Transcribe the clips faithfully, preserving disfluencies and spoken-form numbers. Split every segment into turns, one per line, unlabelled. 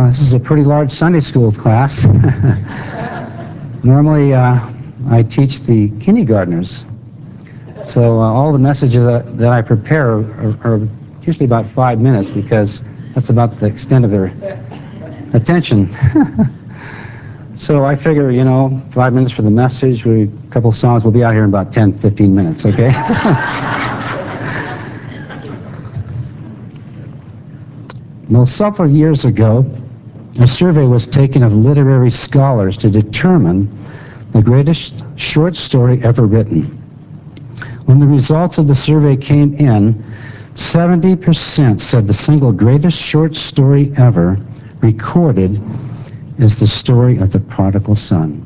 Uh, this is a pretty large Sunday school class. Normally, uh, I teach the kindergartners, so uh, all the messages that, that I prepare are, are usually about five minutes because that's about the extent of their attention. So I figure, you know, five minutes for the message, we, a couple songs, we'll be out here in about ten, fifteen minutes, okay? Well, several years ago, a survey was taken of literary scholars to determine the greatest short story ever written. When the results of the survey came in, seventy percent said the single greatest short story ever recorded is the story of the prodigal son.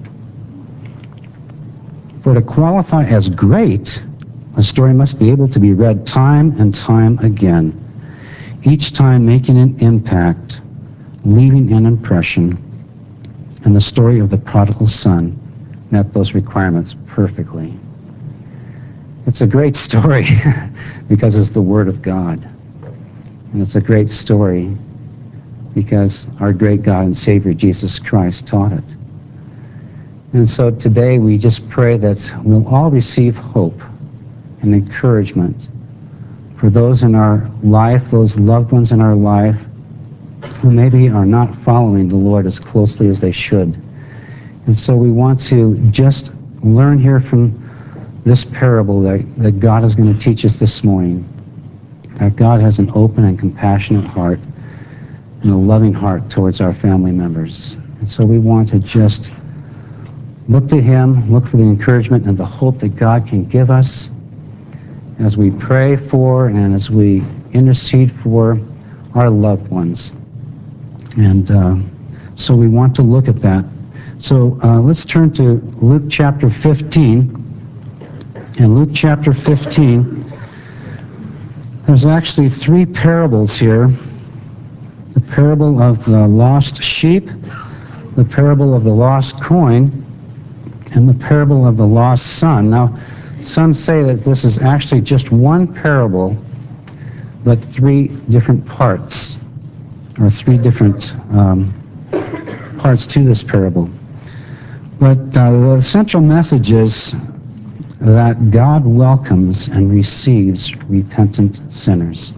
For to qualify as great, a story must be able to be read time and time again, each time making an impact, leaving an impression, and the story of the prodigal son met those requirements perfectly. It's a great story because it's the Word of God. And it's a great story because our great God and Savior Jesus Christ taught it. And so today we just pray that we'll all receive hope and encouragement for those in our life, those loved ones in our life who maybe are not following the Lord as closely as they should. And so we want to just learn here from this parable that, that God is going to teach us this morning, that God has an open and compassionate heart and a loving heart towards our family members. And so we want to just look to Him, look for the encouragement and the hope that God can give us as we pray for and as we intercede for our loved ones. And uh, so we want to look at that. So uh, let's turn to Luke chapter fifteen. In Luke chapter fifteen, there's actually three parables here. The parable of the lost sheep, the parable of the lost coin, and the parable of the lost son. Now, some say that this is actually just one parable, but three different parts, or three different um, parts to this parable. But uh, the central message is that God welcomes and receives repentant sinners.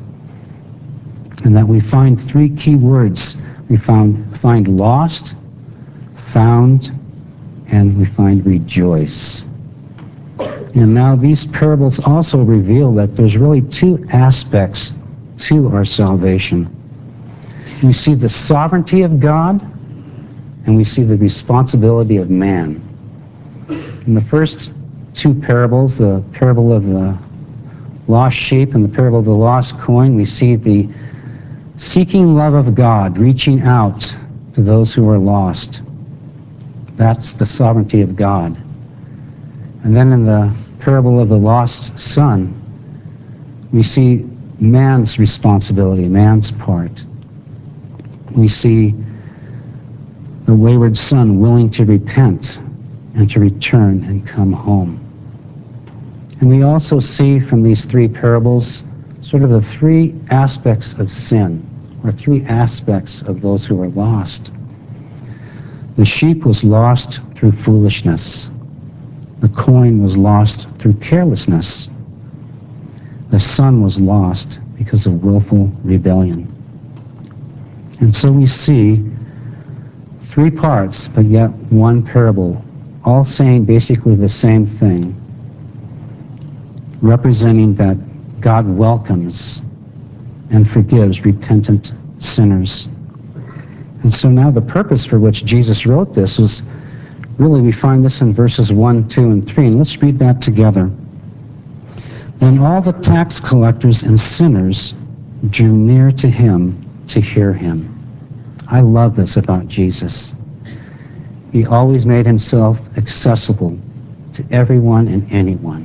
And that we find three key words. We found, find lost, found, and we find rejoice. And now these parables also reveal that there's really two aspects to our salvation. We see the sovereignty of God, and we see the responsibility of man. In the first two parables, the parable of the lost sheep and the parable of the lost coin, we see the seeking love of God, reaching out to those who are lost. That's the sovereignty of God. And then in the parable of the lost son, we see man's responsibility, man's part. We see the wayward son willing to repent and to return and come home. And we also see from these three parables sort of the three aspects of sin, or three aspects of those who are lost. The sheep was lost through foolishness. The coin was lost through carelessness. The son was lost because of willful rebellion. And so we see three parts, but yet one parable, all saying basically the same thing, representing that God welcomes and forgives repentant sinners. And so now the purpose for which Jesus wrote this was, really we find this in verses one, two, and three, and let's read that together. Then all the tax collectors and sinners drew near to him to hear him. I love this about Jesus. He always made himself accessible to everyone and anyone.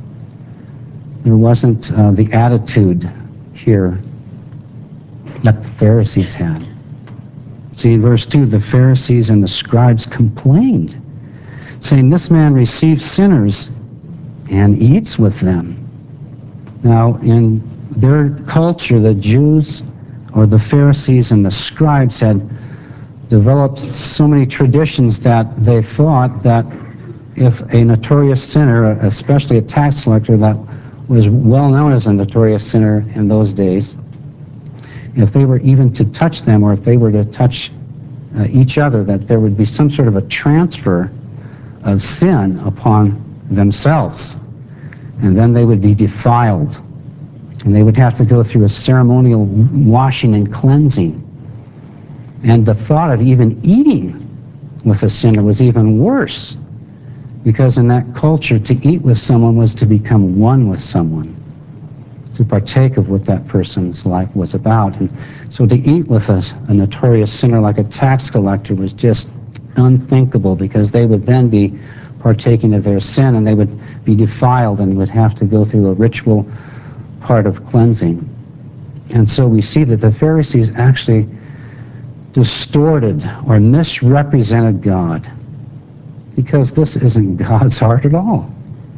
There wasn't uh, the attitude here that the Pharisees had. See, in verse two, the Pharisees and the scribes complained, saying, "This man receives sinners and eats with them." Now, in their culture, the Jews or the Pharisees and the scribes had developed so many traditions that they thought that if a notorious sinner, especially a tax collector that was well known as a notorious sinner in those days, if they were even to touch them, or if they were to touch uh, each other, that there would be some sort of a transfer of sin upon themselves, and then they would be defiled, and they would have to go through a ceremonial washing and cleansing. And the thought of even eating with a sinner was even worse, because in that culture, to eat with someone was to become one with someone, to partake of what that person's life was about. And so to eat with a, a notorious sinner like a tax collector was just unthinkable, because they would then be partaking of their sin, and they would be defiled and would have to go through a ritual part of cleansing. And so we see that the Pharisees actually distorted or misrepresented God, because this isn't God's heart at all.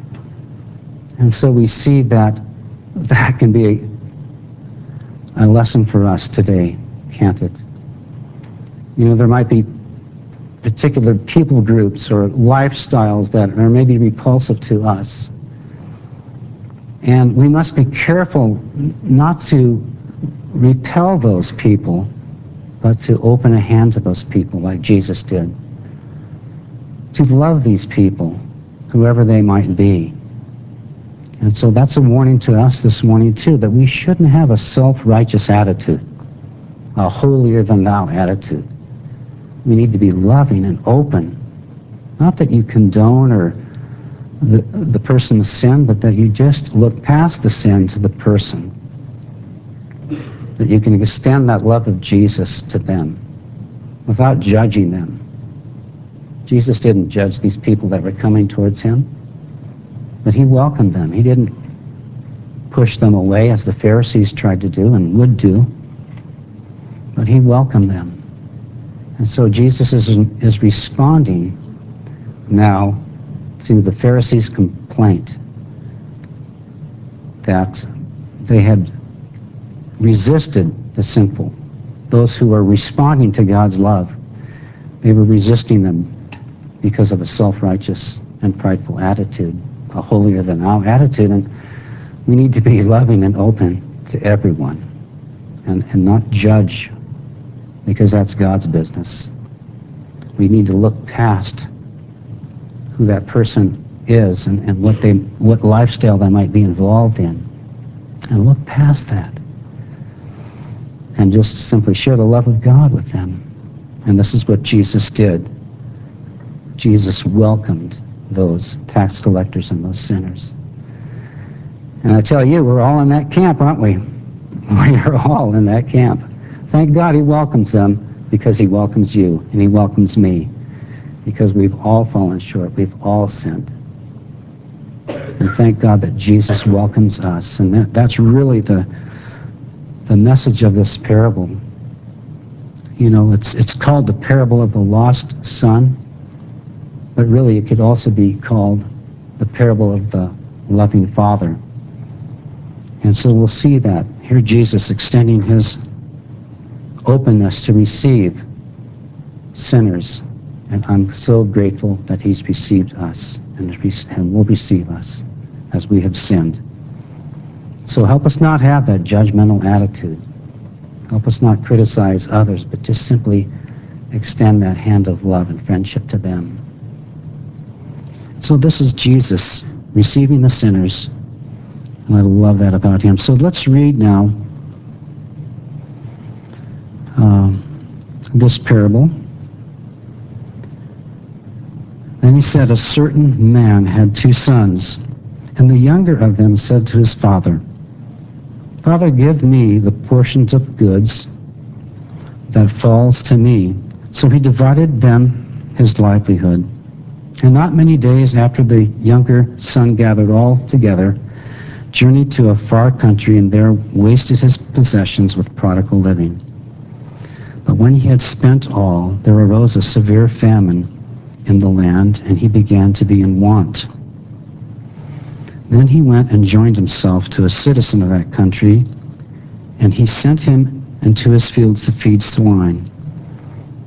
And so we see that that can be a, a lesson for us today, can't it? You know, there might be particular people groups or lifestyles that are maybe repulsive to us. And we must be careful not to repel those people, but to open a hand to those people like Jesus did. To love these people, whoever they might be. And so that's a warning to us this morning too, that we shouldn't have a self-righteous attitude, a holier-than-thou attitude. We need to be loving and open. Not that you condone or the, the person's sin, but that you just look past the sin to the person. That you can extend that love of Jesus to them without judging them. Jesus didn't judge these people that were coming towards him, but he welcomed them. He didn't push them away as the Pharisees tried to do and would do, but he welcomed them. And so Jesus is, is responding now to the Pharisees' complaint that they had resisted the sinful, those who were responding to God's love. They were resisting them because of a self-righteous and prideful attitude, a holier-than-thou attitude. And we need to be loving and open to everyone and, and not judge, because that's God's business. We need to look past who that person is and, and what they, what lifestyle they might be involved in, and look past that and just simply share the love of God with them. And this is what Jesus did. Jesus welcomed those tax collectors and those sinners. And I tell you, we're all in that camp, aren't we? We are all in that camp. Thank God he welcomes them, because he welcomes you and he welcomes me, because we've all fallen short. We've all sinned. And thank God that Jesus welcomes us. And that, that's really the, the message of this parable. You know, it's, it's called the parable of the lost son, but really it could also be called the parable of the loving father. And so we'll see that. Here Jesus extending his openness to receive sinners. And I'm so grateful that he's received us and, and will receive us as we have sinned. So help us not have that judgmental attitude. Help us not criticize others, but just simply extend that hand of love and friendship to them. So this is Jesus receiving the sinners, and I love that about him. So let's read now uh, this parable. Then he said, a certain man had two sons, and the younger of them said to his father, Father, give me the portions of goods that falls to me. So he divided them his livelihood. And not many days after, the younger son gathered all together, journeyed to a far country, and there wasted his possessions with prodigal living. But when he had spent all, there arose a severe famine in the land, and he began to be in want. Then he went and joined himself to a citizen of that country, and he sent him into his fields to feed swine.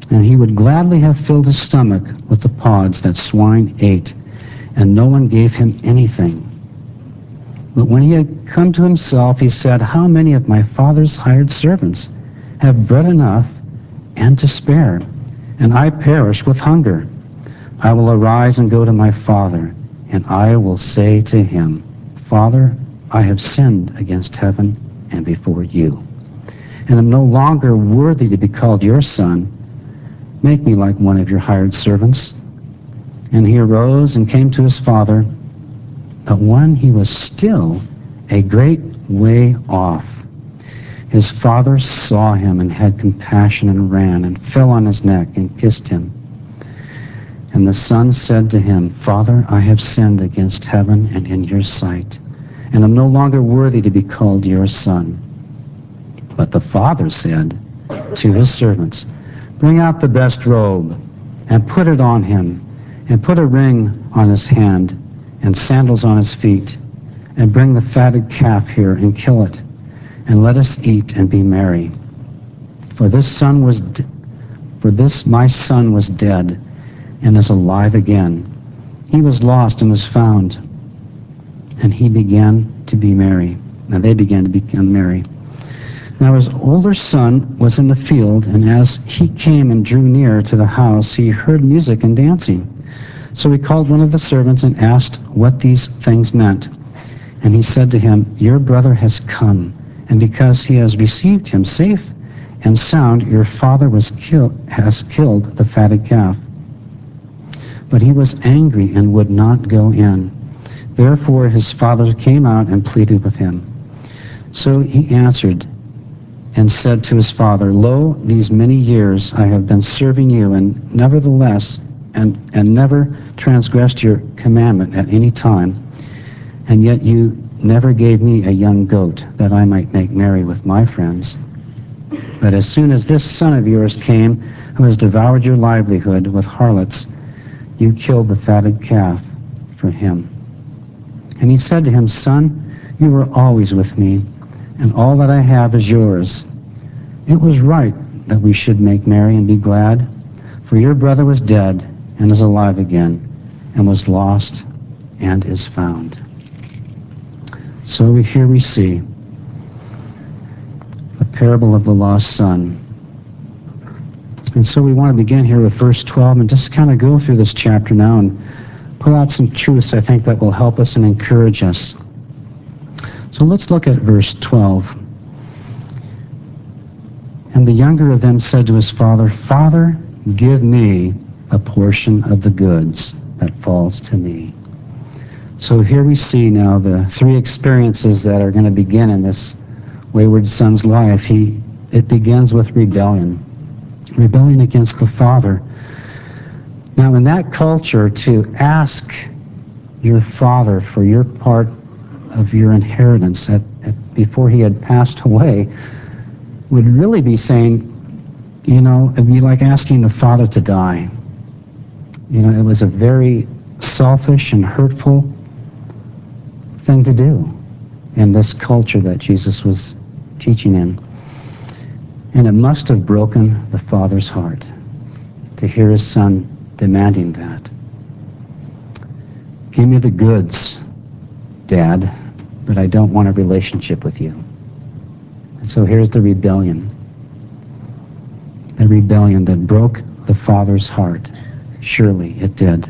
And he would gladly have filled his stomach with the pods that swine ate, and no one gave him anything. But when he had come to himself, he said, "How many of my father's hired servants have bread enough and to spare, and I perish with hunger? I will arise and go to my father, and I will say to him, Father, I have sinned against heaven and before you, and am no longer worthy to be called your son. Make me like one of your hired servants." And he arose and came to his father. But when he was still a great way off, his father saw him and had compassion and ran and fell on his neck and kissed him. And the son said to him, "Father, I have sinned against heaven and in your sight, and am no longer worthy to be called your son." But the father said to his servants, "Bring out the best robe and put it on him, and put a ring on his hand and sandals on his feet, and bring the fatted calf here and kill it, and let us eat and be merry. For this son was, d- for this my son was dead and is alive again. He was lost and is found." And he began to be merry. Now they began to become merry. Now his older son was in the field, and as he came and drew near to the house, he heard music and dancing. So he called one of the servants and asked what these things meant. And he said to him, "Your brother has come, and because he has received him safe and sound, your father was kill- has killed the fatted calf." But he was angry and would not go in. Therefore his father came out and pleaded with him. So he answered and said to his father, "Lo, these many years I have been serving you, and nevertheless, and, and never transgressed your commandment at any time, and yet you never gave me a young goat that I might make merry with my friends. But as soon as this son of yours came, who has devoured your livelihood with harlots, you killed the fatted calf for him." And he said to him, "Son, you were always with me, and all that I have is yours. It was right that we should make merry and be glad, for your brother was dead and is alive again, and was lost and is found." So we, here we see the parable of the lost son. And so we want to begin here with verse twelve and just kind of go through this chapter now and pull out some truths I think that will help us and encourage us. So let's look at verse twelve. "And the younger of them said to his father, Father, give me a portion of the goods that falls to me." So here we see now the three experiences that are going to begin in this wayward son's life. He, it begins with rebellion. Rebellion against the father. Now in that culture, to ask your father for your part of your inheritance at, at, before he had passed away would really be saying, you know, it'd be like asking the father to die. You know, it was a very selfish and hurtful thing to do in this culture that Jesus was teaching in. And it must have broken the father's heart to hear his son demanding that. "Give me the goods, Dad, but I don't want a relationship with you." And so here's the rebellion. The rebellion that broke the father's heart. Surely it did.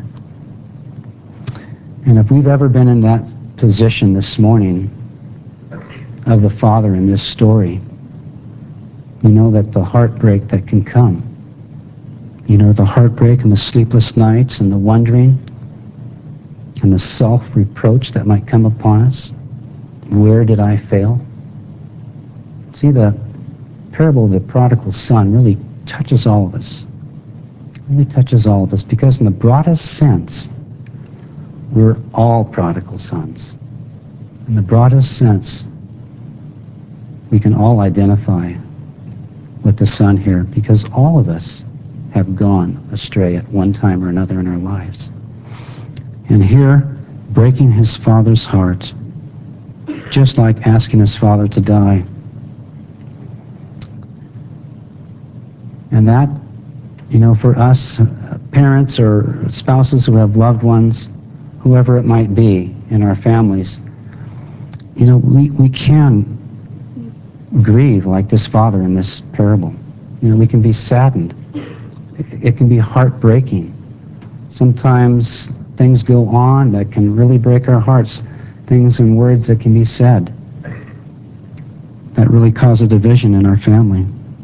And if we've ever been in that position this morning of the father in this story, you know that the heartbreak that can come, you know, the heartbreak and the sleepless nights and the wondering and the self-reproach that might come upon us. Where did I fail? See, the parable of the prodigal son really touches all of us. Really touches all of us, because in the broadest sense, we're all prodigal sons. In the broadest sense, we can all identify with the son here, because all of us have gone astray at one time or another in our lives. And here, breaking his father's heart, just like asking his father to die. And that You know, for us, uh, parents or spouses who have loved ones, whoever it might be in our families, you know, we, we can grieve like this father in this parable. You know, we can be saddened. It, it can be heartbreaking. Sometimes things go on that can really break our hearts, things and words that can be said that really cause a division in our family.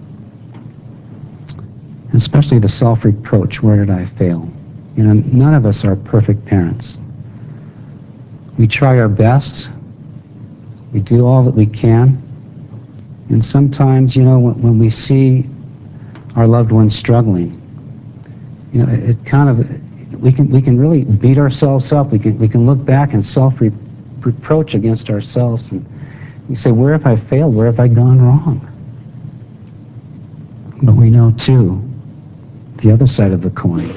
Especially the self-reproach, where did I fail? You know, none of us are perfect parents. We try our best. We do all that we can. And sometimes, you know, when, when we see our loved ones struggling, you know, it, it kind of, we can we can really beat ourselves up. We can we can look back and self-reproach against ourselves, and we say, where have I failed? Where have I gone wrong? But we know too, the other side of the coin,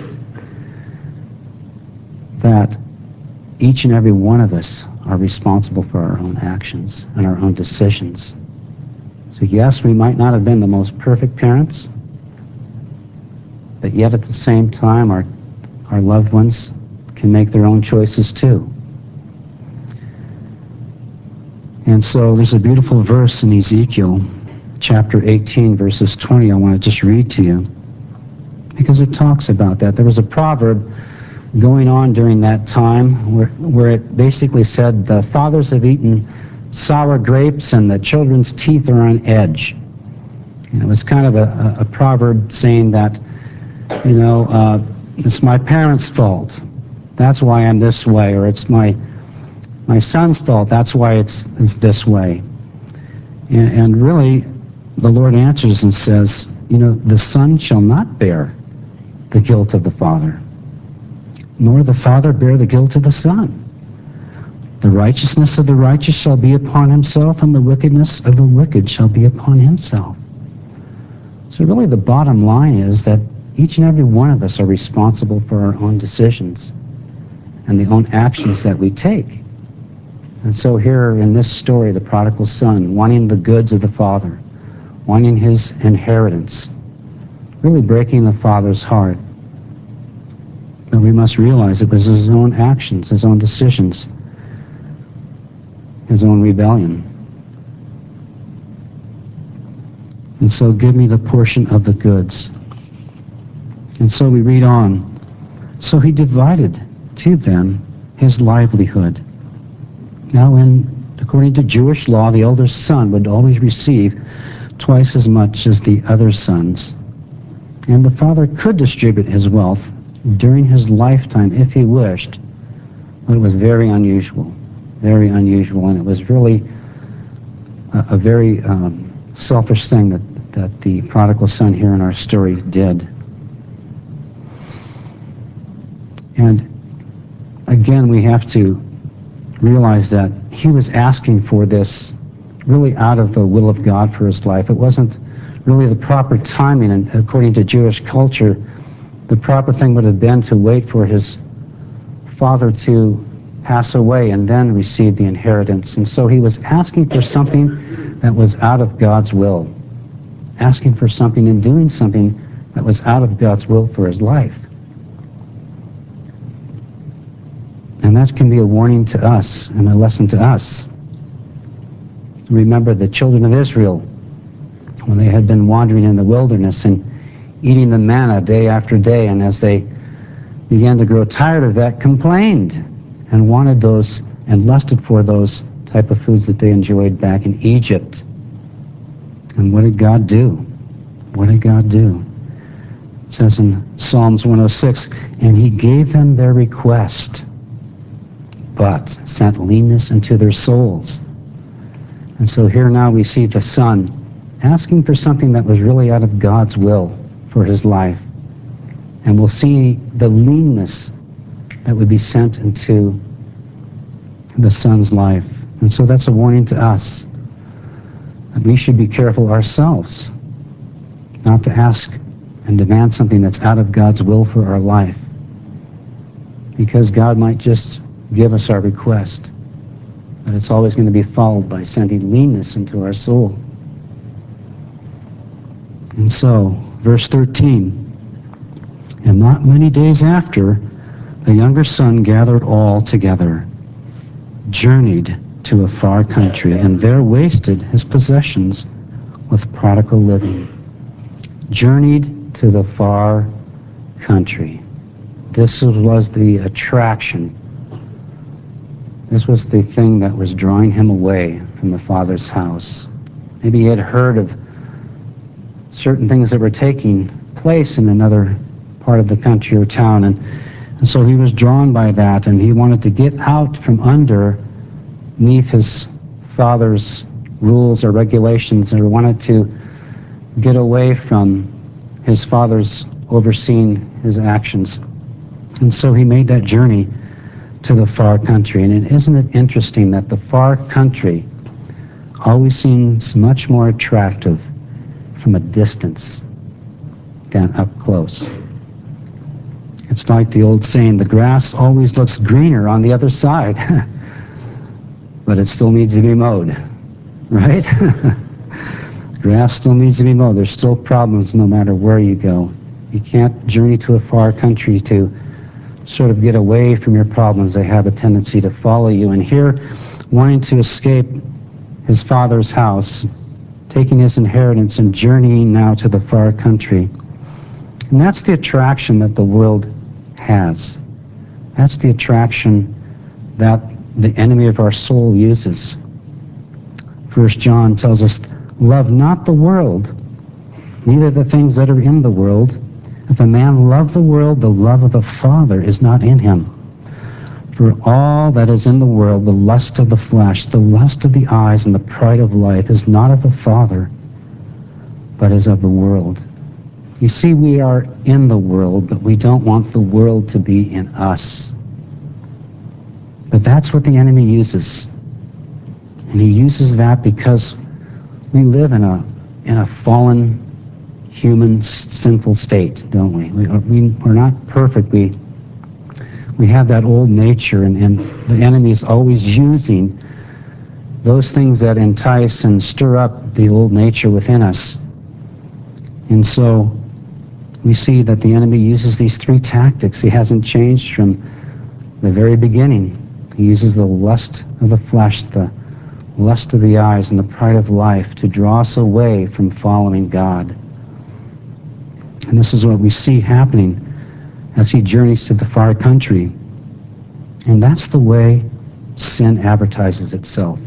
that each and every one of us are responsible for our own actions and our own decisions. So yes, we might not have been the most perfect parents, but yet at the same time, our, our loved ones can make their own choices too. And so there's a beautiful verse in Ezekiel, chapter eighteen, verses twenty, I want to just read to you, because it talks about that. There was a proverb going on during that time where, where it basically said, the fathers have eaten sour grapes and the children's teeth are on edge. And it was kind of a, a, a proverb saying that, you know, uh, it's my parents' fault. That's why I'm this way. Or it's my my son's fault. That's why it's, it's this way. And, and really, the Lord answers and says, you know, the son shall not bear the guilt of the father, nor the father bear the guilt of the son. The righteousness of the righteous shall be upon himself, and the wickedness of the wicked shall be upon himself. So really the bottom line is that each and every one of us are responsible for our own decisions and the own actions that we take. And so here in this story, the prodigal son, wanting the goods of the father, wanting his inheritance, really breaking the father's heart. But we must realize it was his own actions, his own decisions, his own rebellion. And so give me the portion of the goods. And so we read on. So he divided to them his livelihood. Now, in according to Jewish law, the elder son would always receive twice as much as the other sons. And the father could distribute his wealth during his lifetime if he wished, but it was very unusual, very unusual, and it was really a, a very um, selfish thing that, that the prodigal son here in our story did. And again, we have to realize that he was asking for this really out of the will of God for his life. It wasn't really the proper timing, and according to Jewish culture, the proper thing would have been to wait for his father to pass away and then receive the inheritance. And so he was asking for something that was out of God's will, asking for something and doing something that was out of God's will for his life. And that can be a warning to us and a lesson to us. Remember the children of Israel, when they had been wandering in the wilderness and eating the manna day after day, and as they began to grow tired of that, complained and wanted those and lusted for those type of foods that they enjoyed back in Egypt. And what did God do? What did God do? It says in Psalms one oh six, and he gave them their request, but sent leanness into their souls. And so here now we see the son asking for something that was really out of God's will for his life. And we'll see the leanness that would be sent into the son's life. And so that's a warning to us that we should be careful ourselves not to ask and demand something that's out of God's will for our life, because God might just give us our request, but it's always going to be followed by sending leanness into our soul. And so, verse thirteen, And not many days after, the younger son gathered all together, journeyed to a far country, and there wasted his possessions with prodigal living. Journeyed to the far country. This was the attraction. This was the thing that was drawing him away from the Father's house. Maybe he had heard of certain things that were taking place in another part of the country or town, and, and so he was drawn by that, and he wanted to get out from underneath his father's rules or regulations, or wanted to get away from his father's overseeing his actions. And so he made that journey to the far country. And isn't it interesting that the far country always seems much more attractive from a distance than up close? It's like the old saying, the grass always looks greener on the other side, but it still needs to be mowed, right? Grass still needs to be mowed. There's still problems no matter where you go. You can't journey to a far country to sort of get away from your problems. They have a tendency to follow you. And here, wanting to escape his father's house, taking his inheritance and journeying now to the far country. And that's the attraction that the world has. That's the attraction that the enemy of our soul uses. First John tells us, love not the world, neither the things that are in the world. If a man love the world, the love of the Father is not in him. For all that is in the world, the lust of the flesh, the lust of the eyes, and the pride of life, is not of the Father, but is of the world. You see, we are in the world, but we don't want the world to be in us. But that's what the enemy uses. And he uses that because we live in a in a fallen, human, sinful state, don't we? we, are, we we're not perfect. We we have that old nature, and, and the enemy is always using those things that entice and stir up the old nature within us. And so we see that the enemy uses these three tactics. He hasn't changed from the very beginning. He uses the lust of the flesh, the lust of the eyes, and the pride of life to draw us away from following God. And this is what we see happening as he journeys to the far country. And that's the way sin advertises itself.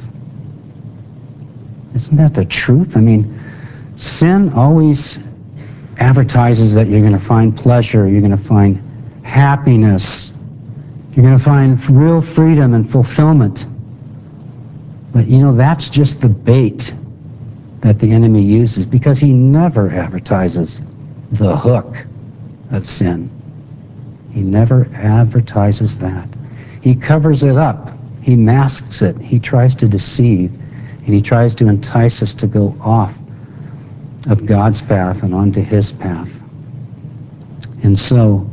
Isn't that the truth? I mean, sin always advertises that you're going to find pleasure, you're going to find happiness, you're going to find real freedom and fulfillment. But you know, that's just the bait that the enemy uses, because he never advertises the hook of sin. He never advertises that. He covers it up. He masks it. He tries to deceive, and he tries to entice us to go off of God's path and onto his path. And so,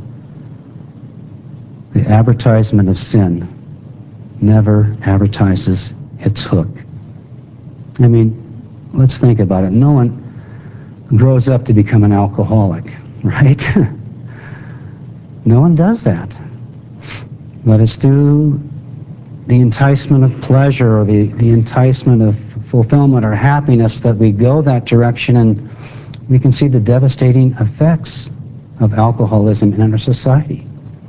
the advertisement of sin never advertises its hook. I mean, let's think about it. No one grows up to become an alcoholic, right? No one does that. But it's through the enticement of pleasure, or the, the enticement of fulfillment or happiness, that we go that direction, and we can see the devastating effects of alcoholism in our society.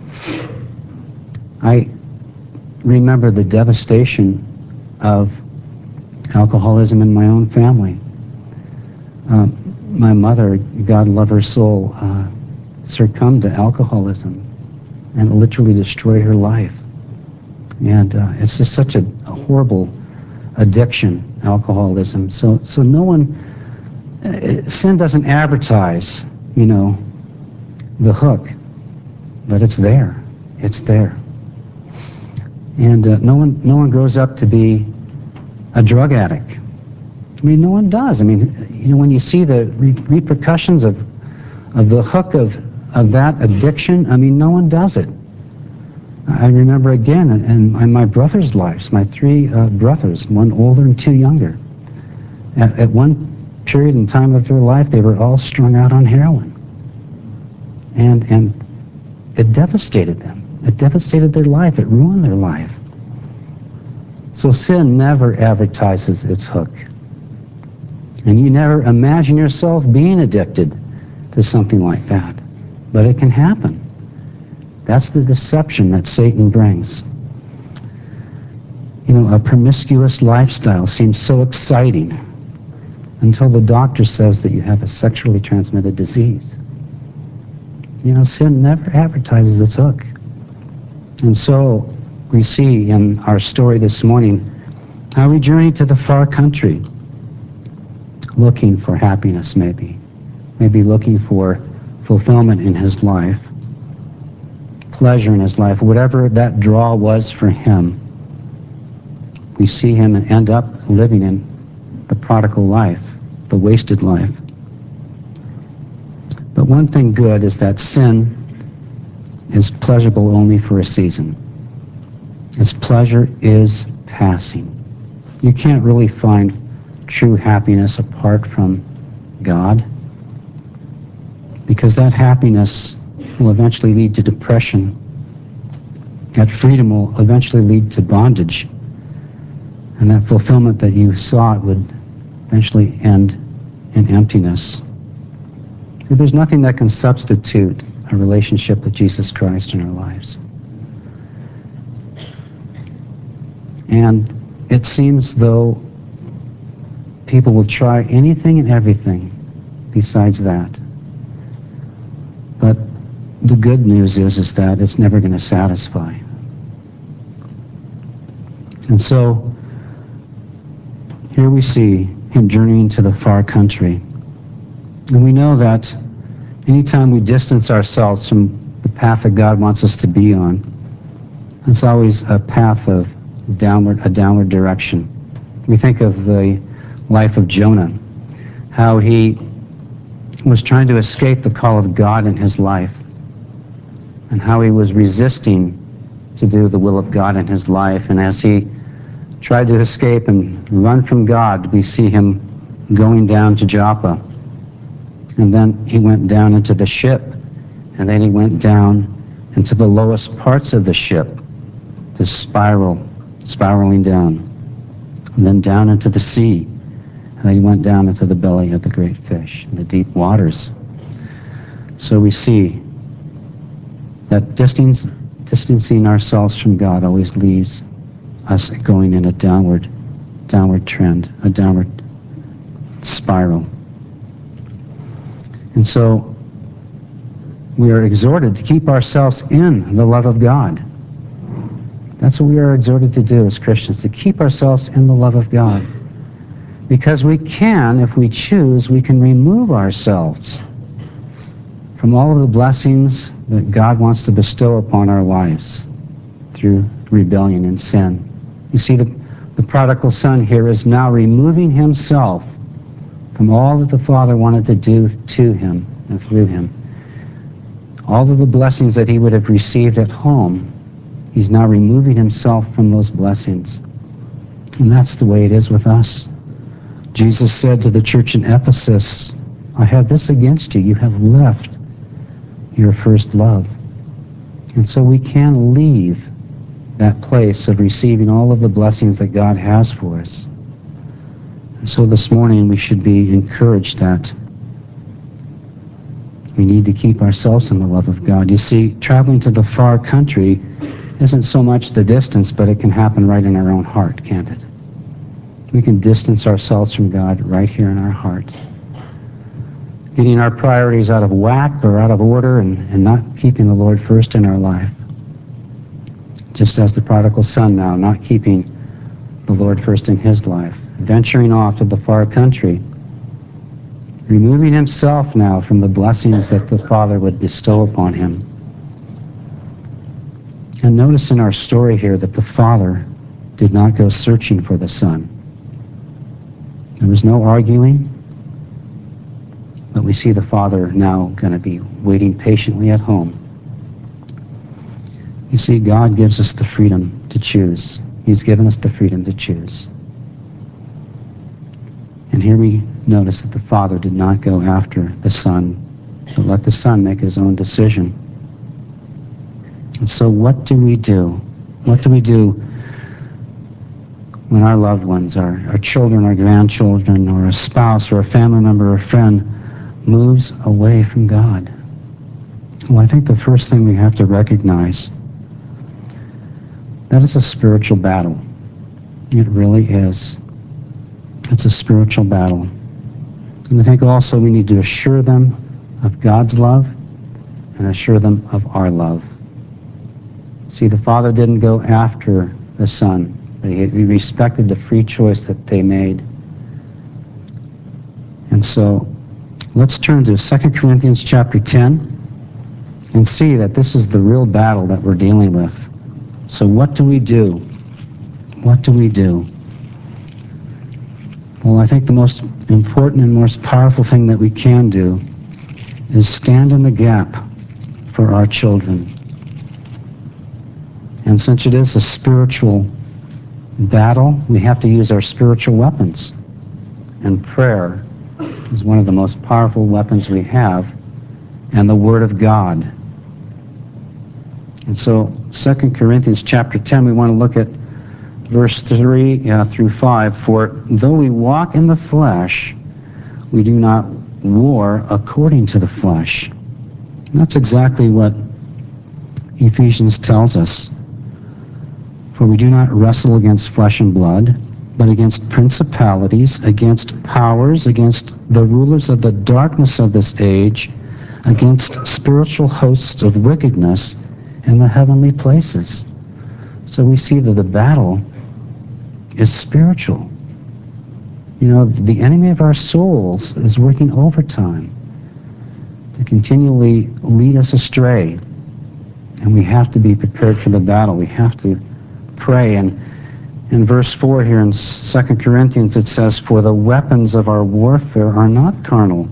I remember the devastation of alcoholism in my own family. Um, my mother, God love her soul, uh, succumbed to alcoholism, and it literally destroyed her life. And uh, it's just such a, a horrible addiction, alcoholism. So, so no one, uh, sin doesn't advertise, you know, the hook, but it's there. It's there. And uh, no one, no one grows up to be a drug addict. I mean, no one does. I mean, you know, when you see the re- repercussions of of the hook of of that addiction, I mean, no one does it. I remember again in, in my brothers' lives, my three uh, brothers, one older and two younger. At, at one period in time of their life, they were all strung out on heroin. And and it devastated them. It devastated their life. It ruined their life. So sin never advertises its hook. And you never imagine yourself being addicted to something like that. But it can happen. That's the deception that Satan brings. You know, a promiscuous lifestyle seems so exciting until the doctor says that you have a sexually transmitted disease. You know, sin never advertises its hook. And so we see in our story this morning how we journey to the far country looking for happiness, maybe. Maybe looking for fulfillment in his life, pleasure in his life, whatever that draw was for him. We see him end up living in the prodigal life, the wasted life. But one thing good is that sin is pleasurable only for a season. Its pleasure is passing. You can't really find true happiness apart from God, because that happiness will eventually lead to depression. That freedom will eventually lead to bondage. And that fulfillment that you sought would eventually end in emptiness. There's nothing that can substitute a relationship with Jesus Christ in our lives. And it seems though people will try anything and everything besides that. But the good news is, is that it's never going to satisfy. And so here we see him journeying to the far country. And we know that anytime we distance ourselves from the path that God wants us to be on, it's always a path of downward, a downward direction. We think of the life of Jonah, how he was trying to escape the call of God in his life, and how he was resisting to do the will of God in his life. And as he tried to escape and run from God, we see him going down to Joppa. And then he went down into the ship, and then he went down into the lowest parts of the ship, the spiral, spiraling down, and then down into the sea. And then he went down into the belly of the great fish, in the deep waters. So we see that distance, distancing ourselves from God always leaves us going in a downward, downward trend, a downward spiral. And so we are exhorted to keep ourselves in the love of God. That's what we are exhorted to do as Christians, to keep ourselves in the love of God. Because we can, if we choose, we can remove ourselves from all of the blessings that God wants to bestow upon our lives through rebellion and sin. You see, the, the prodigal son here is now removing himself from all that the Father wanted to do to him and through him. All of the blessings that he would have received at home, he's now removing himself from those blessings. And that's the way it is with us. Jesus said to the church in Ephesus, I have this against you. You have left your first love. And so we can leave that place of receiving all of the blessings that God has for us. And so this morning we should be encouraged that we need to keep ourselves in the love of God. You see, traveling to the far country isn't so much the distance, but it can happen right in our own heart, can't it? We can distance ourselves from God right here in our heart. Getting our priorities out of whack or out of order and, and not keeping the Lord first in our life. Just as the prodigal son now, not keeping the Lord first in his life. Venturing off to the far country. Removing himself now from the blessings that the Father would bestow upon him. And notice in our story here that the Father did not go searching for the Son. There was no arguing, but we see the Father now going to be waiting patiently at home. You see, God gives us the freedom to choose. He's given us the freedom to choose. And here we notice that the Father did not go after the Son but let the son make his own decision. And so what do we do? What do we do when our loved ones, our, our children, our grandchildren, or a spouse, or a family member, or a friend moves away from God? Well, I think the first thing we have to recognize that it's a spiritual battle. It really is. It's a spiritual battle. And I think also we need to assure them of God's love and assure them of our love. See, the Father didn't go after the Son, but he, he respected the free choice that they made. And so let's turn to Second Corinthians chapter ten and see that this is the real battle that we're dealing with. So what do we do? What do we do? Well, I think the most important and most powerful thing that we can do is stand in the gap for our children. And since it is a spiritual battle, we have to use our spiritual weapons. And prayer is one of the most powerful weapons we have, and the Word of God. And so Second Corinthians chapter ten, we want to look at verse three uh, through five. For though we walk in the flesh, we do not war according to the flesh. And that's exactly what Ephesians tells us. For we do not wrestle against flesh and blood, but against principalities, against powers, against the rulers of the darkness of this age, against spiritual hosts of wickedness in the heavenly places. So we see that the battle is spiritual. You know, the enemy of our souls is working overtime to continually lead us astray. And we have to be prepared for the battle. We have to pray. And in verse four here in Second Corinthians, it says, for the weapons of our warfare are not carnal.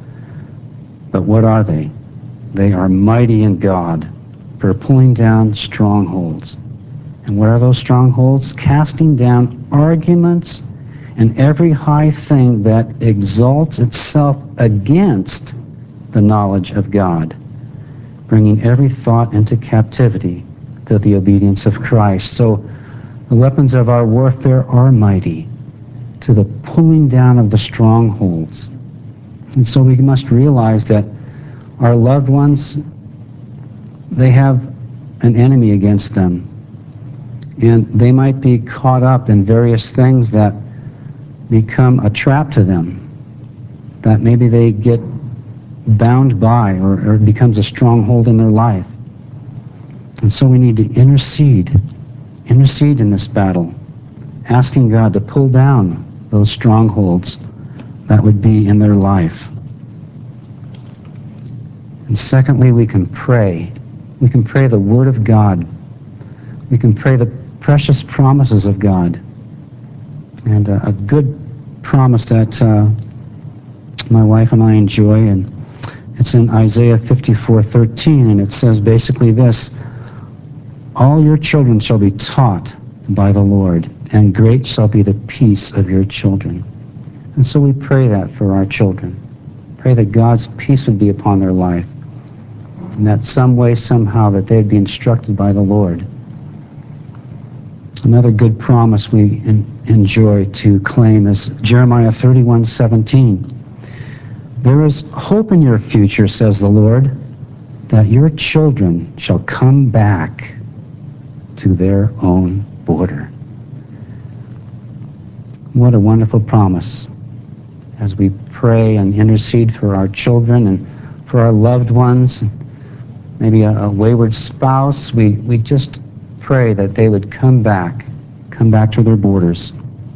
But what are they? They are mighty in God for pulling down strongholds. And what are those strongholds? Casting down arguments and every high thing that exalts itself against the knowledge of God, bringing every thought into captivity to the obedience of Christ. So the weapons of our warfare are mighty to the pulling down of the strongholds. And so we must realize that our loved ones, they have an enemy against them. And they might be caught up in various things that become a trap to them, that maybe they get bound by, or, or it becomes a stronghold in their life. And so we need to intercede, intercede in this battle, asking God to pull down those strongholds that would be in their life. And secondly, we can pray. We can pray the Word of God. We can pray the precious promises of God. And uh, a good promise that uh, my wife and I enjoy, and it's in Isaiah fifty-four thirteen, and it says basically this: all your children shall be taught by the Lord, and great shall be the peace of your children. And so we pray that for our children. Pray that God's peace would be upon their life, and that some way, somehow, that they'd be instructed by the Lord. Another good promise we in, enjoy to claim is Jeremiah thirty-one seventeen. There is hope in your future, says the Lord, that your children shall come back to their own border. What a wonderful promise. As we pray and intercede for our children and for our loved ones, maybe a, a wayward spouse, we, we just pray that they would come back, come back to their borders.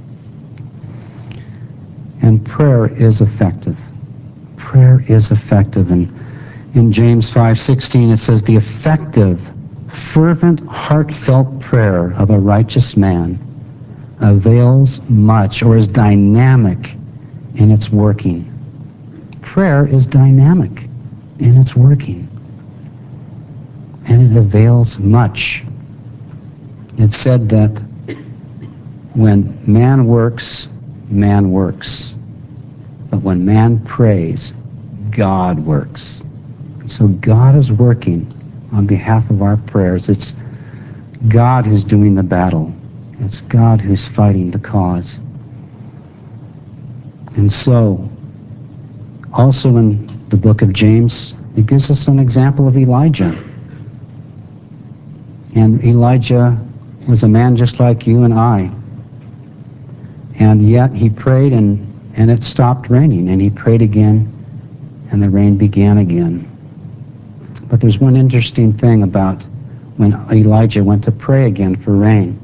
And prayer is effective. Prayer is effective. And in James five sixteen, it says, the effective, fervent, heartfelt prayer of a righteous man avails much, or is dynamic in its working. Prayer is dynamic in its working, and it avails much. It's said that when man works, man works. But when man prays, God works. So God is working on behalf of our prayers. It's God who's doing the battle. It's God who's fighting the cause. And so, also in the book of James, it gives us an example of Elijah. And Elijah was a man just like you and I. And yet he prayed and, and it stopped raining. And he prayed again and the rain began again. But there's one interesting thing about when Elijah went to pray again for rain.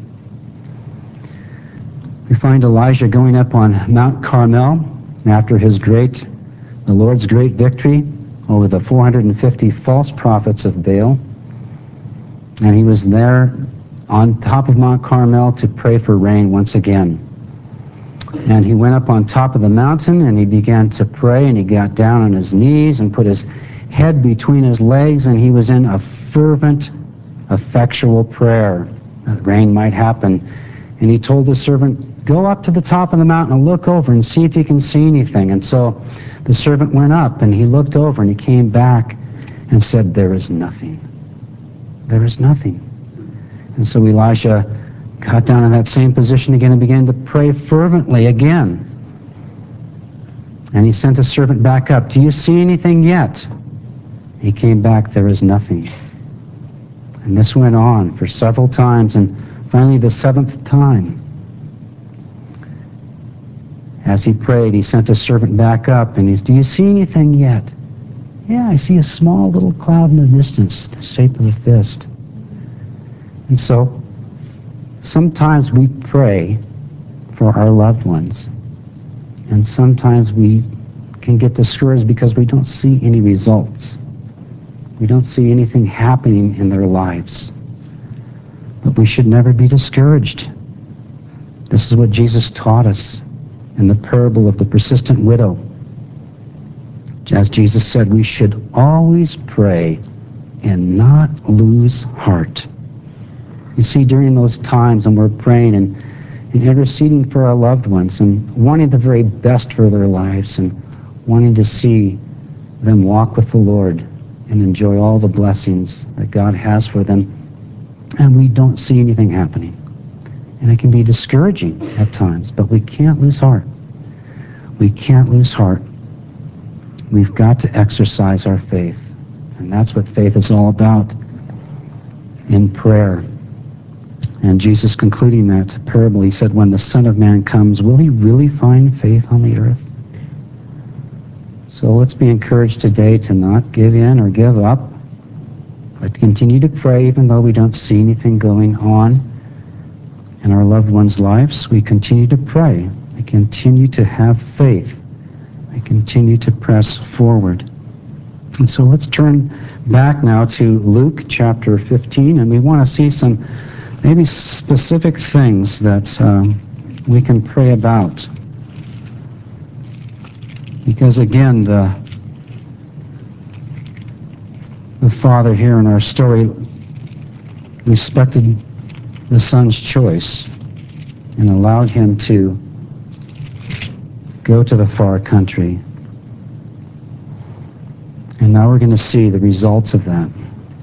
We find Elijah going up on Mount Carmel after his great, the Lord's great victory over the four hundred fifty false prophets of Baal. And he was there on top of Mount Carmel to pray for rain once again. And he went up on top of the mountain and he began to pray, and he got down on his knees and put his head between his legs, and he was in a fervent, effectual prayer that rain might happen. And he told his servant, go up to the top of the mountain and look over and see if you can see anything. And so the servant went up and he looked over and he came back and said, there is nothing. There is nothing. And so Elisha got down in that same position again and began to pray fervently again. And he sent a servant back up. Do you see anything yet? He came back, there is nothing. And this went on for several times, and finally the seventh time, as he prayed, he sent a servant back up, and he's, do you see anything yet? Yeah, I see a small little cloud in the distance, the shape of a fist. And so, sometimes we pray for our loved ones, and sometimes we can get discouraged because we don't see any results. We don't see anything happening in their lives. But we should never be discouraged. This is what Jesus taught us in the parable of the persistent widow. As Jesus said, we should always pray and not lose heart. You see, during those times when we're praying and, and interceding for our loved ones and wanting the very best for their lives and wanting to see them walk with the Lord and enjoy all the blessings that God has for them, and we don't see anything happening. And it can be discouraging at times, but we can't lose heart. We can't lose heart. We've got to exercise our faith. And that's what faith is all about in prayer. And Jesus, concluding that parable, he said, when the Son of Man comes, will he really find faith on the earth? So let's be encouraged today to not give in or give up, but continue to pray even though we don't see anything going on in our loved ones' lives. We continue to pray. We continue to have faith. We continue to press forward. And so let's turn back now to Luke chapter fifteen, and we want to see some maybe specific things that um, we can pray about. Because again, the, the father here in our story respected the son's choice and allowed him to go to the far country. And now we're going to see the results of that.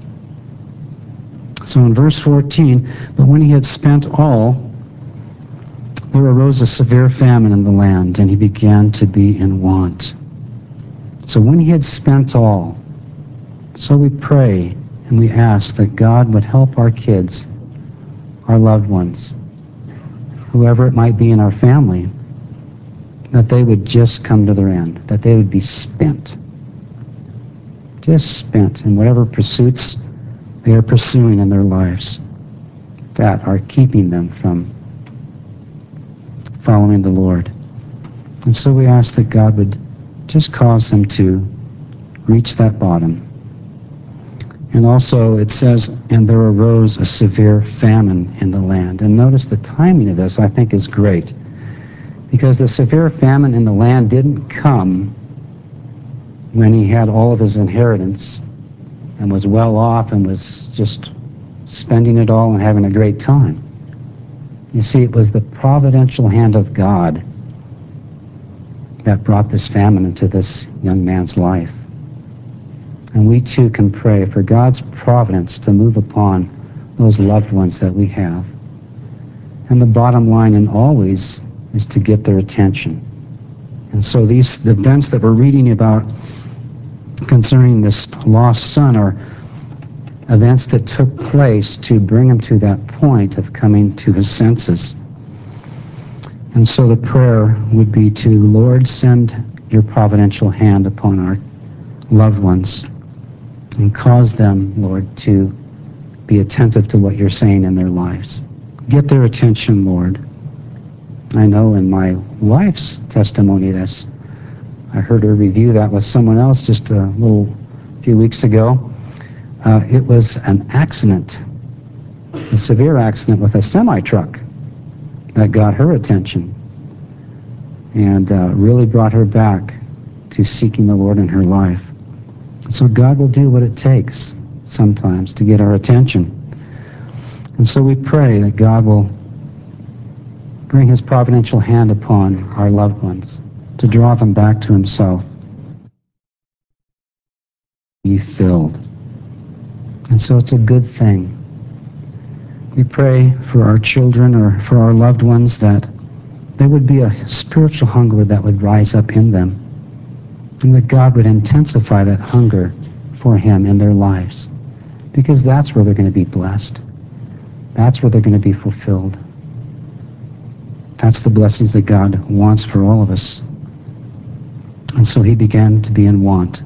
So in verse fourteen, but when he had spent all, there arose a severe famine in the land, and he began to be in want. So when he had spent all, so we pray and we ask that God would help our kids, our loved ones, whoever it might be in our family, that they would just come to their end, that they would be spent. Just spent in whatever pursuits they are pursuing in their lives that are keeping them from following the Lord. And so we ask that God would just cause them to reach that bottom. And also it says, and there arose a severe famine in the land. And notice the timing of this, I think, is great. Because the severe famine in the land didn't come when he had all of his inheritance and was well off and was just spending it all and having a great time. You see, it was the providential hand of God that brought this famine into this young man's life. And we too can pray for God's providence to move upon those loved ones that we have. And the bottom line, and always, is to get their attention. And so these the events that we're reading about concerning this lost son are events that took place to bring him to that point of coming to his senses. And so the prayer would be to, Lord, send your providential hand upon our loved ones and cause them, Lord, to be attentive to what you're saying in their lives. Get their attention, Lord. I know in my wife's testimony, that's, I heard her review that with someone else just a little few weeks ago. Uh, it was an accident, a severe accident with a semi-truck that got her attention and uh, really brought her back to seeking the Lord in her life. So God will do what it takes sometimes to get our attention. And so we pray that God will bring his providential hand upon our loved ones to draw them back to himself. Be filled. And so it's a good thing. We pray for our children or for our loved ones that there would be a spiritual hunger that would rise up in them, and that God would intensify that hunger for him in their lives, because that's where they're going to be blessed. That's where they're going to be fulfilled. That's the blessings that God wants for all of us. And so he began to be in want.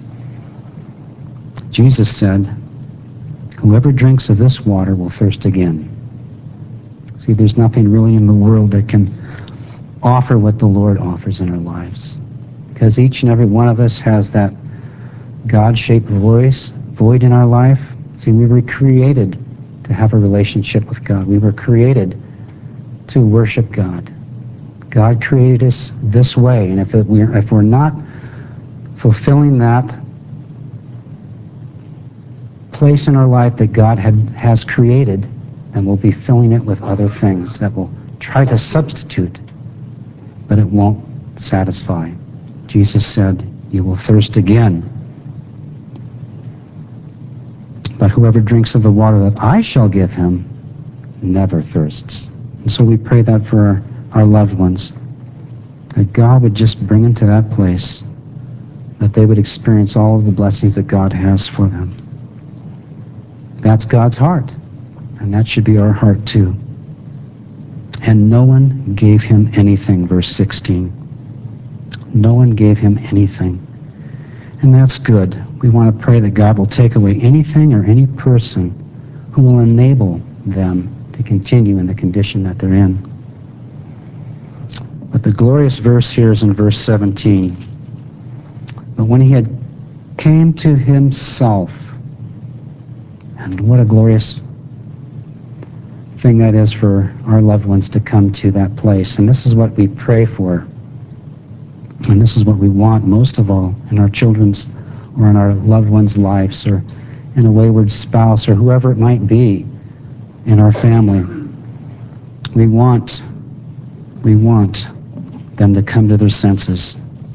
Jesus said, whoever drinks of this water will thirst again. See, there's nothing really in the world that can offer what the Lord offers in our lives, because each and every one of us has that God-shaped voice, void in our life. See, we were created to have a relationship with God. We were created to worship God. God created us this way, and if it, we're, if we're not fulfilling that place in our life that God had, has created, then we'll be filling it with other things that will try to substitute, but it won't satisfy. Jesus said, you will thirst again. But whoever drinks of the water that I shall give him never thirsts. And so we pray that for our, our loved ones, that God would just bring them to that place, that they would experience all of the blessings that God has for them. That's God's heart, and that should be our heart too. And no one gave him anything, verse sixteen. No one gave him anything. And that's good. We want to pray that God will take away anything or any person who will enable them to continue in the condition that they're in. But the glorious verse here is in verse seventeen. But when he had came to himself, and what a glorious thing that is for our loved ones to come to that place. And this is what we pray for. And this is what we want most of all in our children's or in our loved ones' lives, or in a wayward spouse, or whoever it might be in our family. We want, we want them to come to their senses.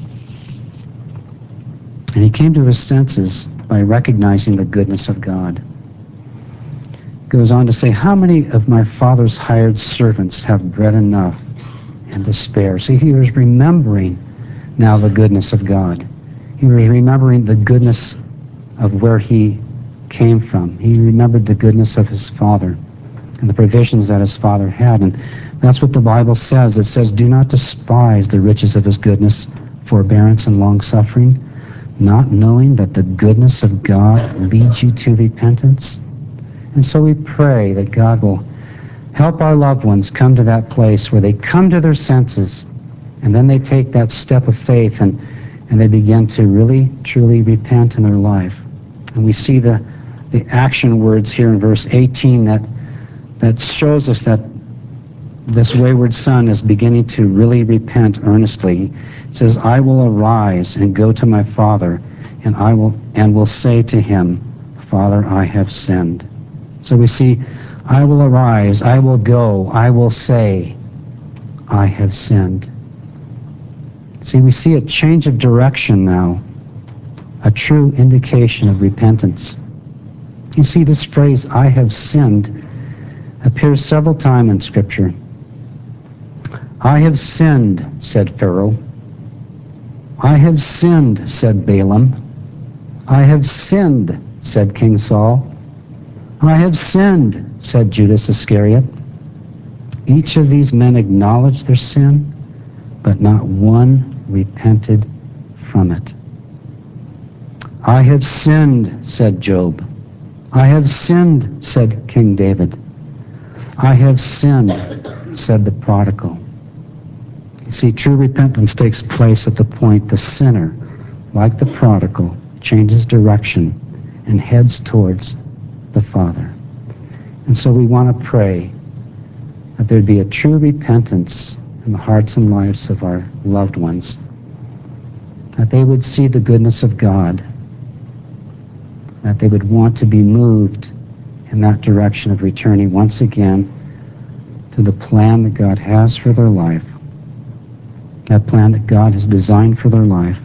And he came to his senses by recognizing the goodness of God. Goes on to say, how many of my father's hired servants have bread enough and to spare? See, he was remembering now the goodness of God. He was remembering the goodness of where he came from. He remembered the goodness of his father and the provisions that his father had. And that's what the Bible says. It says, do not despise the riches of his goodness, forbearance, and long-suffering, not knowing that the goodness of God leads you to repentance. And so we pray that God will help our loved ones come to that place where they come to their senses, and then they take that step of faith and, and they begin to really, truly repent in their life. And we see the, the action words here in verse eighteen that, that shows us that this wayward son is beginning to really repent earnestly. It says, I will arise and go to my father, and I will and will say to him, Father, I have sinned. So we see, I will arise, I will go, I will say, I have sinned. See, we see a change of direction now, a true indication of repentance. You see, this phrase, "I have sinned," appears several times in Scripture. "I have sinned," said Pharaoh. "I have sinned," said Balaam. "I have sinned," said King Saul. "I have sinned," said Judas Iscariot. Each of these men acknowledged their sin, but not one repented from it. "I have sinned," said Job. "I have sinned," said King David. "I have sinned," said the prodigal. You see, true repentance takes place at the point the sinner, like the prodigal, changes direction and heads towards the Father. And so we want to pray that there'd be a true repentance in the hearts and lives of our loved ones, that they would see the goodness of God, that they would want to be moved in that direction of returning once again to the plan that God has for their life, that plan that God has designed for their life.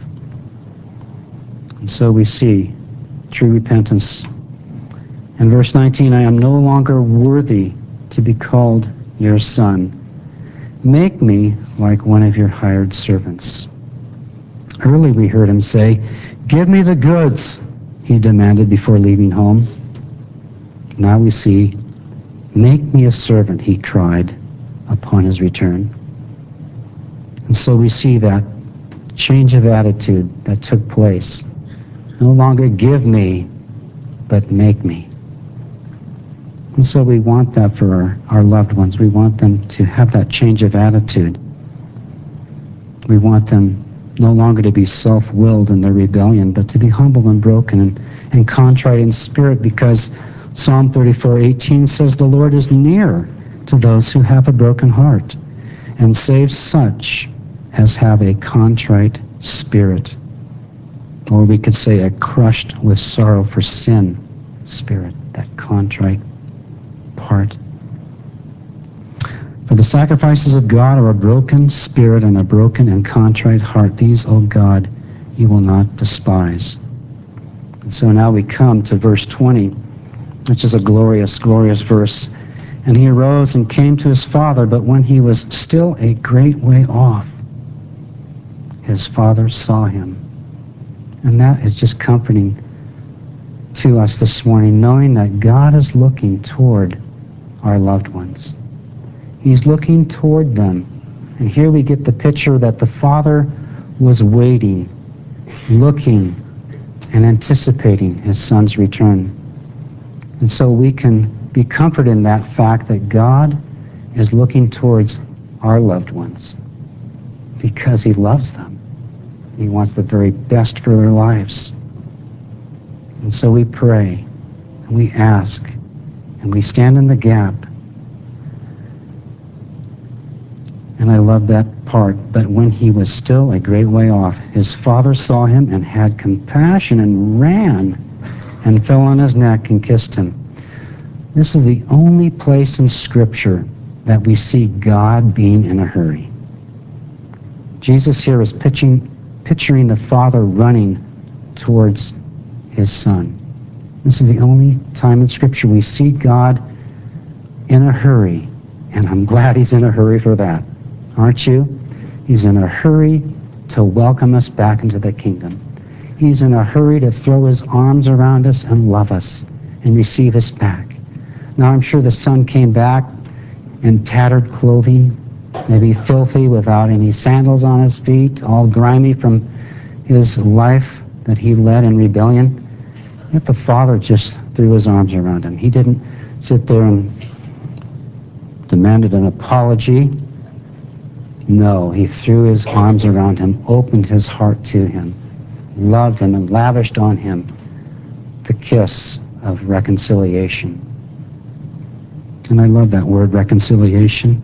And so we see true repentance. In verse nineteen, "I am no longer worthy to be called your son. Make me like one of your hired servants." Early we heard him say, "Give me the goods," he demanded before leaving home. Now we see, "Make me a servant," he cried upon his return. And so we see that change of attitude that took place. No longer give me, but make me. And so we want that for our, our loved ones. We want them to have that change of attitude. We want them no longer to be self-willed in their rebellion, but to be humble and broken and, and contrite in spirit, because Psalm thirty-four eighteen says, "The Lord is near to those who have a broken heart, and saves such as have a contrite spirit." Or we could say a crushed with sorrow for sin spirit, that contrite heart. "For the sacrifices of God are a broken spirit and a broken and contrite heart. These, O God, you will not despise." And so now we come to verse twenty, which is a glorious, glorious verse. "And he arose and came to his father, but when he was still a great way off, his father saw him." And that is just comforting to us this morning, knowing that God is looking toward our loved ones. He's looking toward them. And here we get the picture that the Father was waiting, looking, and anticipating his Son's return. And so we can be comforted in that fact that God is looking towards our loved ones because he loves them. He wants the very best for their lives. And so we pray, and we ask, and we stand in the gap. And I love that part. "But when he was still a great way off, his father saw him and had compassion and ran and fell on his neck and kissed him." This is the only place in Scripture that we see God being in a hurry. Jesus here is pitching, picturing the Father running towards his Son. This is the only time in Scripture we see God in a hurry, and I'm glad he's in a hurry for that. Aren't you? He's in a hurry to welcome us back into the kingdom. He's in a hurry to throw his arms around us and love us and receive us back. Now, I'm sure the Son came back in tattered clothing, maybe filthy, without any sandals on his feet, all grimy from his life that he led in rebellion. Yet the Father just threw his arms around him. He didn't sit there and demanded an apology. No, he threw his arms around him, opened his heart to him, loved him, and lavished on him the kiss of reconciliation. And I love that word, reconciliation.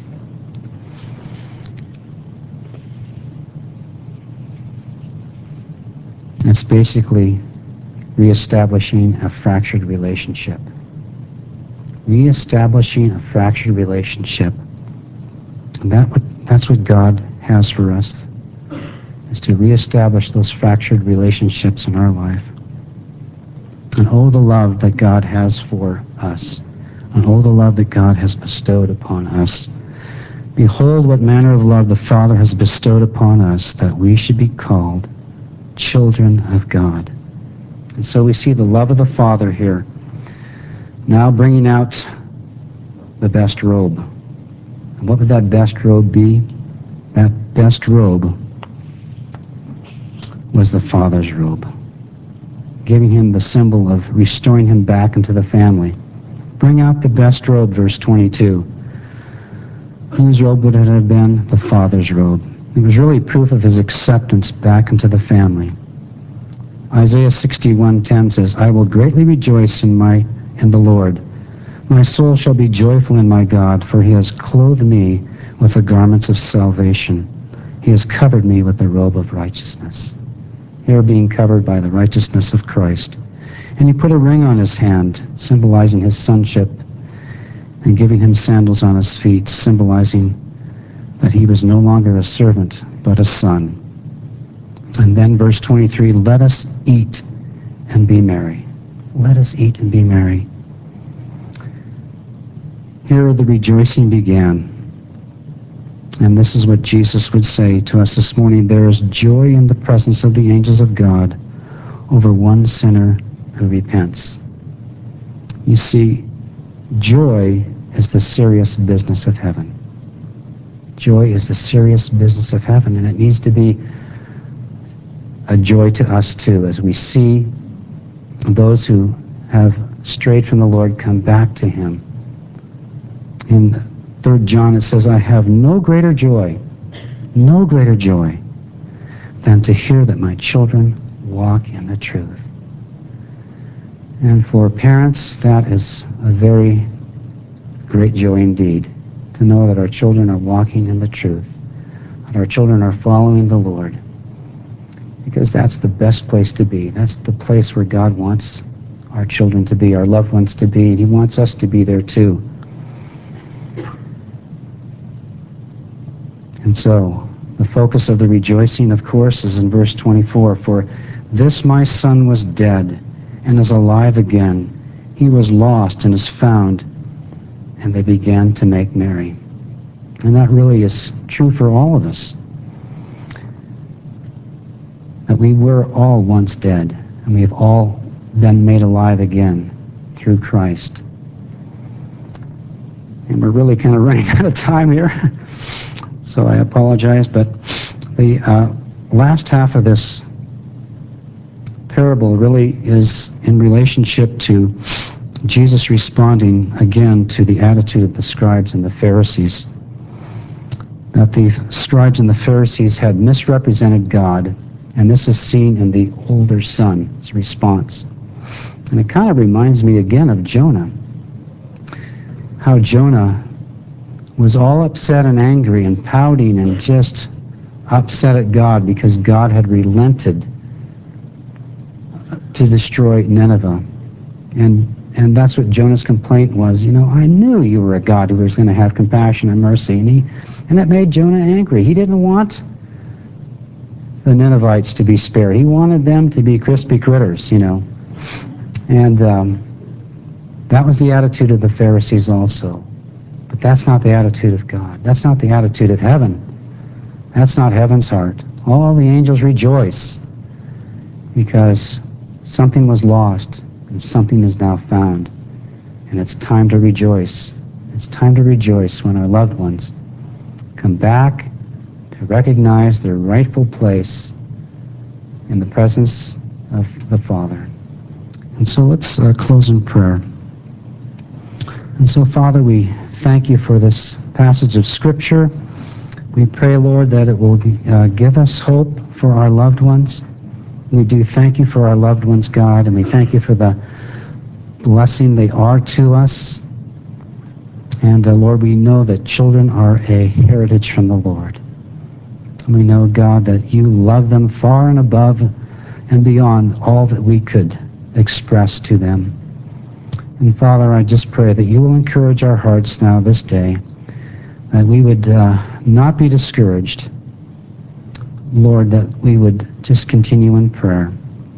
It's basically reestablishing a fractured relationship. Reestablishing a fractured relationship. And that what, that's what God has for us. is to reestablish those fractured relationships in our life. And oh, the love that God has for us. And oh, the love that God has bestowed upon us. Behold, what manner of love the Father has bestowed upon us, that we should be called children of God. And so we see the love of the Father here, now bringing out the best robe. And what would that best robe be? That best robe was the Father's robe, giving him the symbol of restoring him back into the family. Bring out the best robe, verse twenty-two. Whose robe would it have been? The Father's robe. It was really proof of his acceptance back into the family. Isaiah sixty-one ten says, I will greatly rejoice in my in the Lord. My soul shall be joyful in my God, for he has clothed me with the garments of salvation. He has covered me with the robe of righteousness. Here being covered by the righteousness of Christ. And he put a ring on his hand, symbolizing his sonship, and giving him sandals on his feet, symbolizing that he was no longer a servant, but a son. And then verse twenty-three, let us eat and be merry. Let us eat and be merry. Here the rejoicing began. And this is what Jesus would say to us this morning. There is joy in the presence of the angels of God over one sinner who repents. You see, joy is the serious business of heaven. Joy is the serious business of heaven, and it needs to be a joy to us too, as we see those who have strayed from the Lord come back to him. In Third John it says, I have no greater joy, no greater joy than to hear that my children walk in the truth. And for parents, that is a very great joy indeed, to know that our children are walking in the truth, that our children are following the Lord, because that's the best place to be. That's the place where God wants our children to be, our loved ones to be, and he wants us to be there too. And so, the focus of the rejoicing, of course, is in verse twenty-four. For this my son was dead and is alive again. He was lost and is found. And they began to make merry. And that really is true for all of us. That we were all once dead, and we have all been made alive again through Christ. And we're really kind of running out of time here. So I apologize, but the uh, last half of this parable really is in relationship to Jesus responding again to the attitude of the scribes and the Pharisees. That the scribes and the Pharisees had misrepresented God, and this is seen in the older son's response. And it kind of reminds me again of Jonah. How Jonah was all upset and angry and pouting and just upset at God because God had relented to destroy Nineveh. And and that's what Jonah's complaint was. You know, I knew you were a God who was going to have compassion and mercy. And, he, and that made Jonah angry. He didn't want the Ninevites to be spared. He wanted them to be crispy critters, you know. And um, that was the attitude of the Pharisees also. But that's not the attitude of God. That's not the attitude of heaven. That's not heaven's heart. All the angels rejoice because something was lost and something is now found. And it's time to rejoice. It's time to rejoice when our loved ones come back to recognize their rightful place in the presence of the Father. And so let's uh, close in prayer. And so, Father, we thank you for this passage of Scripture. We pray, Lord, that it will uh, give us hope for our loved ones. We do thank you for our loved ones, God, and we thank you for the blessing they are to us. And, uh, Lord, we know that children are a heritage from the Lord. And we know, God, that you love them far and above and beyond all that we could express to them. And Father, I just pray that you will encourage our hearts now this day, that we would uh, not be discouraged. Lord, that we would just continue in prayer.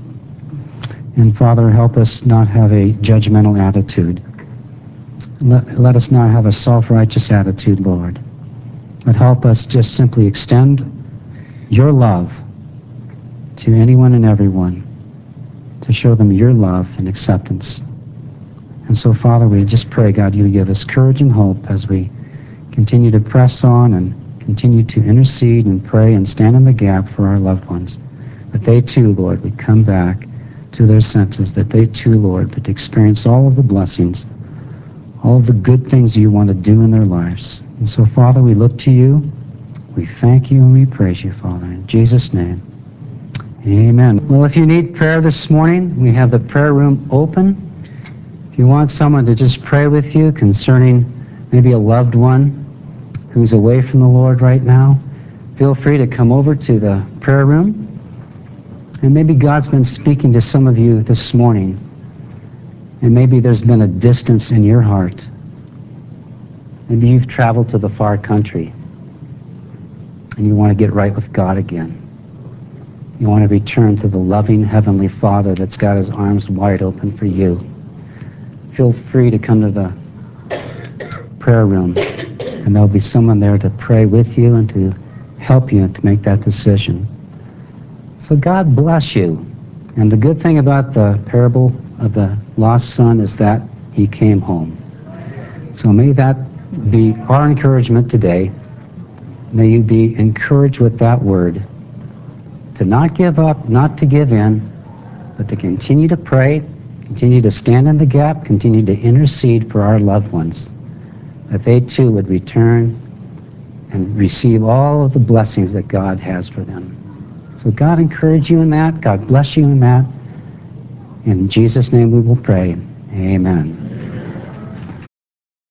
And Father, help us not have a judgmental attitude. Let, let us not have a self-righteous attitude, Lord. But help us just simply extend your love to anyone and everyone, to show them your love and acceptance. And so, Father, we just pray, God, you would give us courage and hope as we continue to press on and continue to intercede and pray and stand in the gap for our loved ones. That they too, Lord, would come back to their senses, that they too, Lord, would experience all of the blessings, all of the good things you want to do in their lives. And so, Father, we look to you, we thank you, and we praise you, Father. In Jesus' name, amen. Well, if you need prayer this morning, we have the prayer room open. If you want someone to just pray with you concerning maybe a loved one who's away from the Lord right now, feel free to come over to the prayer room. And maybe God's been speaking to some of you this morning, and maybe there's been a distance in your heart. Maybe you've traveled to the far country, and you want to get right with God again. You want to return to the loving Heavenly Father that's got his arms wide open for you. Feel free to come to the prayer room, and there'll be someone there to pray with you and to help you to make that decision. So God bless you. And the good thing about the parable of the lost son is that he came home. So may that be our encouragement today. May you be encouraged with that word, to not give up, not to give in, but to continue to pray, continue to stand in the gap, continue to intercede for our loved ones, that they too would return and receive all of the blessings that God has for them. So God encourage you in that. God bless you in that. In Jesus' name we will pray. Amen.